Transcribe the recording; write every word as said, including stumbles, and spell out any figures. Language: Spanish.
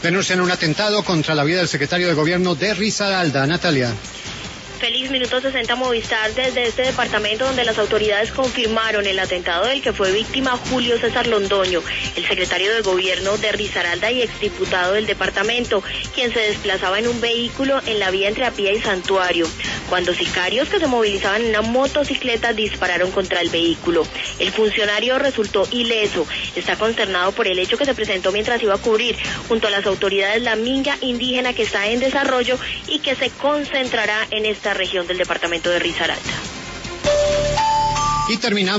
Denuncian un atentado contra la vida del secretario de gobierno de Risaralda. Natalia. Feliz Minuto sesenta Movistar desde este departamento donde las autoridades confirmaron el atentado del que fue víctima Julio César Londoño, el secretario de gobierno de Risaralda y exdiputado del departamento, quien se desplazaba en un vehículo en la vía entre Apía y Santuario, cuando sicarios que se movilizaban en una motocicleta dispararon contra el vehículo. El funcionario resultó ileso. Está consternado por el hecho que se presentó mientras iba a cubrir junto a las autoridades la minga indígena que está en desarrollo y que se concentrará en esta región del departamento de Risaralda. Y terminamos.